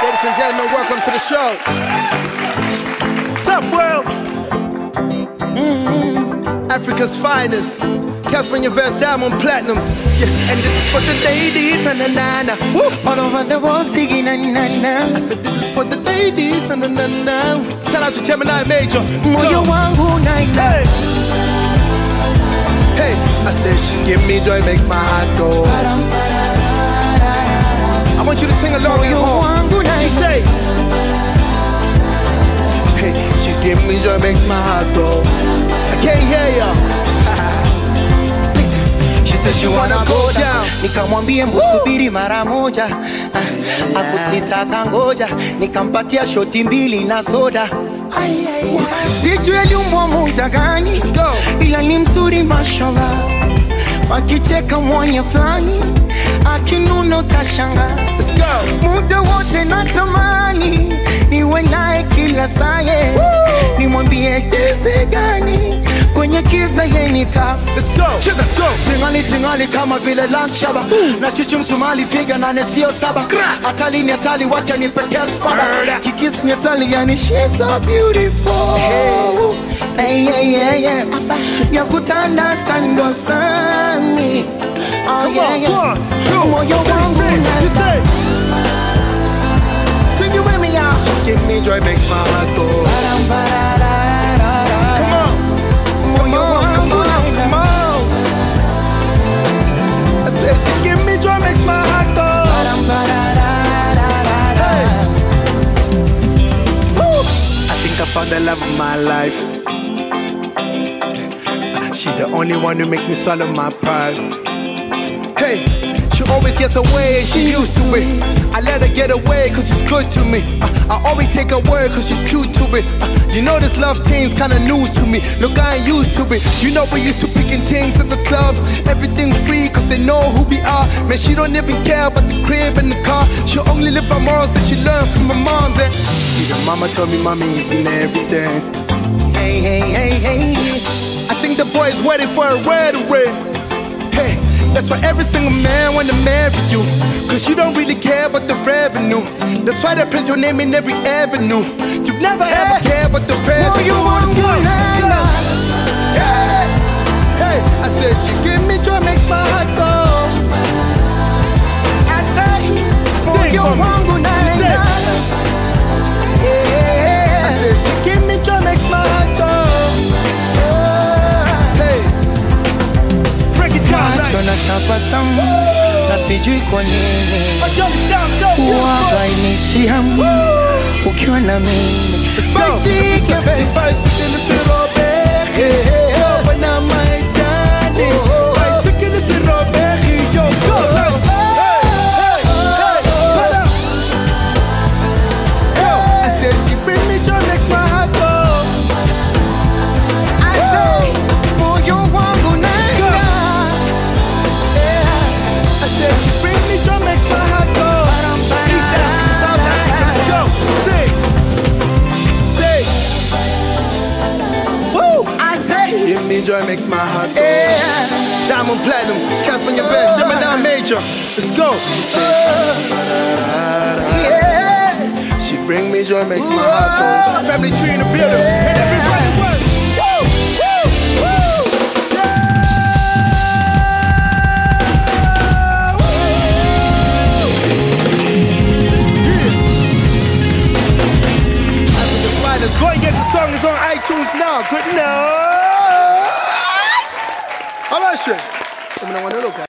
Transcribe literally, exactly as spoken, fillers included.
Ladies and gentlemen, welcome to the show. What's up, world? Mm-hmm. Africa's finest. Casper Nyovest, diamond platinums. Yeah, and this is for the ladies, na na na na. Woo! All over the world singing na na na. I said this is for the ladies, na na na na. Shout out to Gemini Major. Moyo wangu na na. Hey. Hey, I said she give me joy, makes my heart go. I want you to sing along with home. She say, hey, she give me joy, makes my heart go. I can't hear ya. She said she wanna go down. Nikamwambie msubiri mara moja. Akusitaka ngoja. Nikampatia shoti mbili na soda. Sijui aliumwa muda gani, ila ni mzuri mashallah. Wakicheka mwenye flani, akinuna utashanga. Muda wote natamani niwe naye kila saa. Nimwambie kiasi gani kwenye kiza yeni taa. Let's go, let's go. Tingali tingali kama vile lakshaba. Na chuchu msumali figa na nesio saba. Atali ni atali wacha ni peke spada. Kikis ni atali yani she's so beautiful. Hey, hey, hey, hey. Ya kutanda stando sami. Oh yeah, yeah. Moyo wangu na sing you with me out. She give me joy, makes my heart go. Come on, come on, come on, come on. I said she give me joy, makes my heart go. Hey. Woo. I think I found the love of my life. She the only one who makes me swallow my pride. Hey, she always gets away, she used to it. I let her get away cause she's good to me. uh, I always take her word cause she's cute to it. uh, You know this love thing's kinda news to me. Look, I ain't used to it. You know we used to picking things at the club. Everything free cause they know who we are. Man, she don't even care about the crib and the car. She only live by morals that she learned from her moms. And see, the mama told me mommy isn't everything. Hey, hey, hey, hey. I think the boy's waiting for a red away. Hey, that's why every single man wanna marry you, cause you don't really care about the revenue. That's why they press your name in every avenue. You never hey. ever care about the revenue. You wanna go, let's go. Hey, hey, I said she give me joy, makes my heart go. I say, sing you wanna go, let's go. I said she give me joy, makes my heart go. Macho na tabasamu na sijui kwa nini wabainishi hamu ukiwa na mimi. Bicycle, bicycle is Robert, yo, when I'm my daddy. Bicycle is Robert, yo, go like, hey, hey, hey, hold up. Yo, I said she bring me joy, makes my heart go. I say, moyo wangu na I said she bring me joy, makes my heart go. East Africa, South Africa, let's go. Sing, sing. Woo! I say, give me joy, makes my heart go. yeah. Diamond platinum, Casper Nyovest, Gemini Major. Let's go. Yeah. She bring me joy, makes my heart go. Family tree in the building, and everybody work. Woo! Woo! Woo! Go and get the song, it's on iTunes now. Good enough. How about you?